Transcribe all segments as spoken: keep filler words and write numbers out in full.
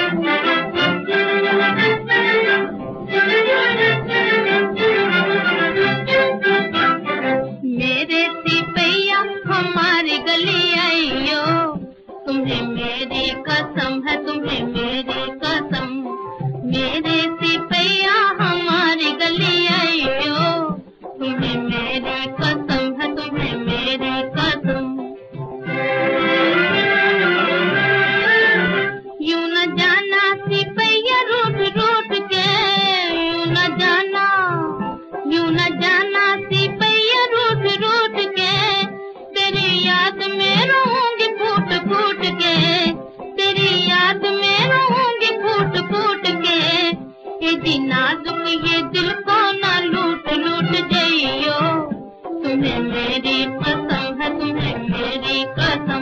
मेरे सिपैया हमारी गली आइयो, तुम्हें मेरी कसम है, तुम्हें मेरी कसम। मेरे सिपैया हमारी गली आइयो, तुम्हें मेरी कसम है, तुम्हें मेरी कसम। यूं न जाना सिपैया रूठ रूठ के, यूं न जाना, यूं न जाना सिपैया रूठ रूठ के, तेरी याद में रहूंगी फूट फूट के, तेरी याद में रहूंगी फूट फूट के। ये दिन नाजुक ये दिल को ना लूट लूट जाइयो, तुम्हें मेरी कसम है, तुम्हें मेरी कसम।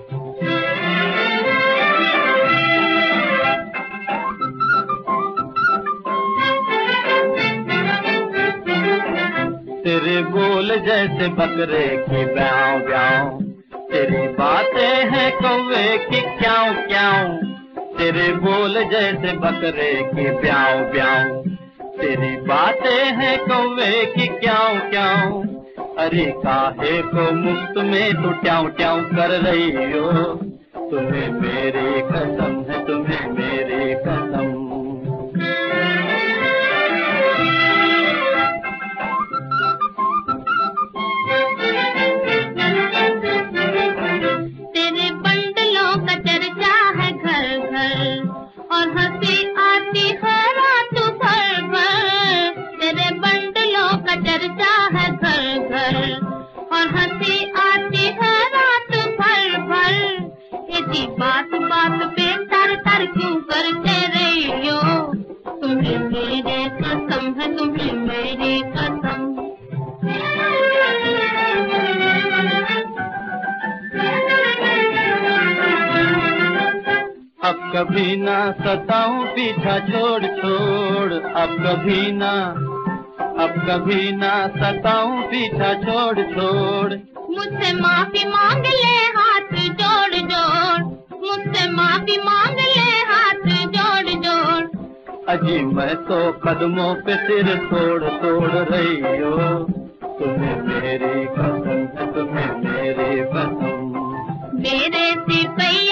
तेरे बोल जैसे बकरे की ब्याऊं ब्याऊं, तेरी बातें हैं कौवे की क्याऊं क्याऊं। तेरे बोल जैसे बकरे की ब्याऊं ब्याऊं, तेरी बातें हैं कौवे की क्याऊं क्याऊं। अरे काहे को मुफ्त में तू ट्याऊं ट्याऊं कर रही हो, तुम्हें मेरी कसम है, तुम्हें मेरी कसम। तेरे बंडलों का चर्चा है घर घर, और हंसी आती है रात भर भर। तेरे बंडलों का चर्चा है घर घर, और हंसी आती है रात भर भर। यदि बात बात पे तर तर क्यों करते रहियो, तुम्हें मेरी कसम है, तुम्हें मेरी कसम। अब कभी ना सताऊं पीछा छोड़ छोड़, अब कभी ना, अब कभी ना सताऊं पीछा छोड़ छोड़। मुझसे माफी मांग ले हाथ जोड़ जोड़, मुझसे माफी मांग ले हाथ जोड़ जोड़। अजी मैं तो कदमों पे सिर तोड़ तोड़ रही हो, तुम्हें मेरी कसम है, तुम्हें मेरी कसम। मेरे सिपैया